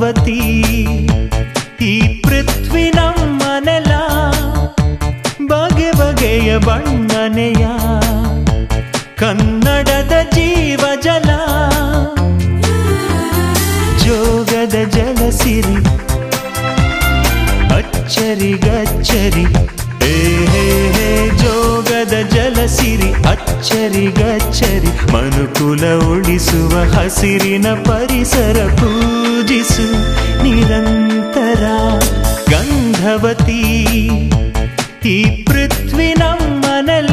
ಗಂಧವತಿ ಈ ಪೃಥ್ವಿ ನಮ್ಮನೆಲ ಬಗೆ ಬಗೆಯ ಬಣ್ಣನೆಯ ಕನ್ನಡದ ಜೀವ ಜಲ ಜೋಗದ ಜಲಸಿರಿ ಅಚ್ಚರಿ ಗಚ್ಚರಿ ಜೋಗದ ಜಲಸಿರಿ ಅಚ್ಚರಿ ಗಚ್ಚರಿ ಮನುಕುಲ ಉಳಿಸುವ ಹಸಿರಿನ ಪರಿಸರ ಪೂಜಿಸು ನಿರಂತರ ಗಂಧವತಿ ಈ ಪೃಥ್ವಿ ನಮ್ಮನೆಲ್ಲ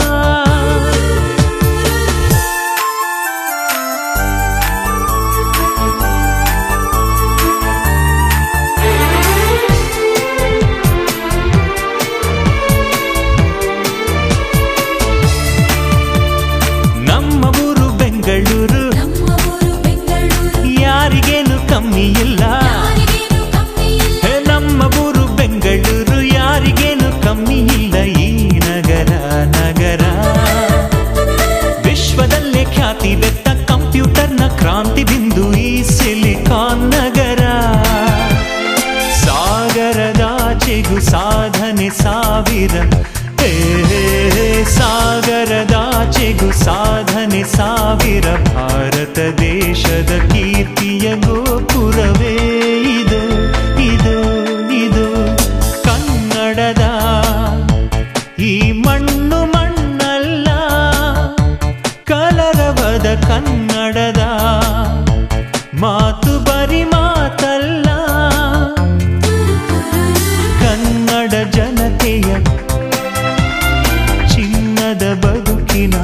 ಯಾರಿಗೇನು ಕಮ್ಮಿ ಇಲ್ಲ ನಮ್ಮ ಊರು ಬೆಂಗಳೂರು ಯಾರಿಗೇನು ಕಮ್ಮಿ ಇಲ್ಲ ಈ ನಗರ ವಿಶ್ವದಲ್ಲೇ ಖ್ಯಾತಿ ಬೆತ್ತ ಕಂಪ್ಯೂಟರ್ನ ಕ್ರಾಂತಿ ಬಿಂದು ಈ ಸಿಲಿಕಾನ್ ನಗರ ಸಾಗರದಾಚೆಗೂ ಸಾಧನೆ ಸಾವಿರ ಸಾಗರದಾಚೆಗೂ ಸಾಧನೆ ಸಾವಿರ ಭಾರತ ದೇಶದ ಕೀರ್ತಿಯ ಗೋಪುರವೇ ಇದು ಇದು ಇದು ಕನ್ನಡದ ಈ ಮಣ್ಣು ಮಣ್ಣಲ್ಲ ಕಲರವದ ಕನ್ನಡದ ಮಾತು ಬರಿ ಮಾತಲ್ಲ ಕನ್ನಡ ಜನತೆಯ ಬದುಕಿನ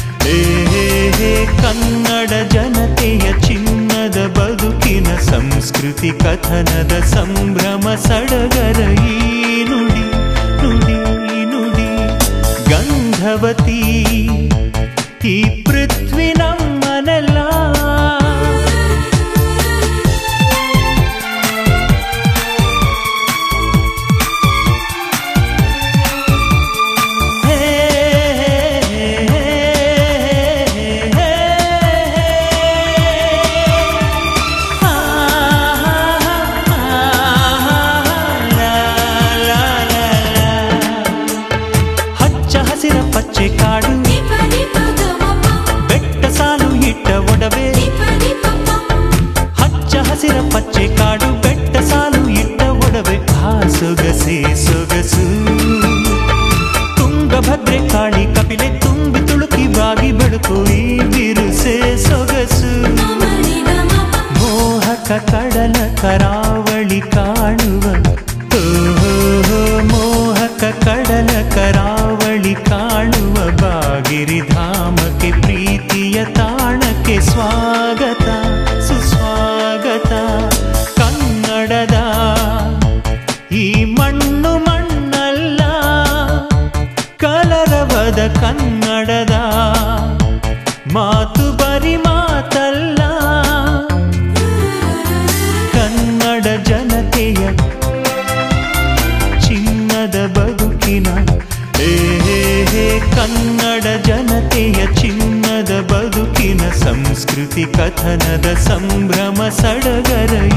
ಕನ್ನಡ ಜನತೆಯ ಚಿನ್ನದ ಬದುಕಿನ ಸಂಸ್ಕೃತಿ ಕಥನದ ಸಂಭ್ರಮ ಸಡಗರ ಈ ನುಡಿ ನುಡಿ ನುಡಿ ಗಂಧವತಿ ಈ ಪೃಥ್ವಿ ನಮ್ಮನೆಲ್ಲ ಪಚ್ಚೆ ಕಾಡು ಬೆಟ್ಟ ಸಾಲು ಇಟ್ಟ ಒಡವೆ ಹಚ್ಚ ಹಸಿರ ಪಚ್ಚೆ ಕಾಡು ಬೆಟ್ಟ ಸಾಲು ಇಟ್ಟ ಒಡವೆ ಆ ಸೊಗಸೆ ಸೊಗಸು ತುಂಗಭದ್ರೆ ಕಾಳಿ ಕಪಿಲೆ ತುಂಬಿ ತುಳುಕಿ ಬಾಗಿ ಬೆಳಕು ಈ ಬಿರುಸೆ ಸೊಗಸು ಮೋಹಕ ಕಡಲ ಕರಾವಳಿ ಕಾಣುವ ಮೋಹಕ ಕಡಲ ಕರಾವಳಿ ಕಾಣುವ ಬಾಗಿರಿಧಾಮಕ್ಕೆ ಪ್ರೀತಿಯ ತಾಣಕ್ಕೆ ಸ್ವಾಗತ ಸುಸ್ವಾಗತ ಕನ್ನಡದ ಈ ಮಣ್ಣು ಮಣ್ಣಲ್ಲ ಕಲರವದ ಕನ್ನಡದ ಮಾತು ಬರಿ ಮಾತಲ್ಲ ಕನ್ನಡ ಜನತೆಯ ಚಿನ್ನದ ಬದುಕಿನ ಕನ್ನಡ ಜನತೆಯ ಚಿನ್ನದ ಬದುಕಿನ ಸಂಸ್ಕೃತಿ ಕಥನದ ಸಂಭ್ರಮ ಸಡಗರ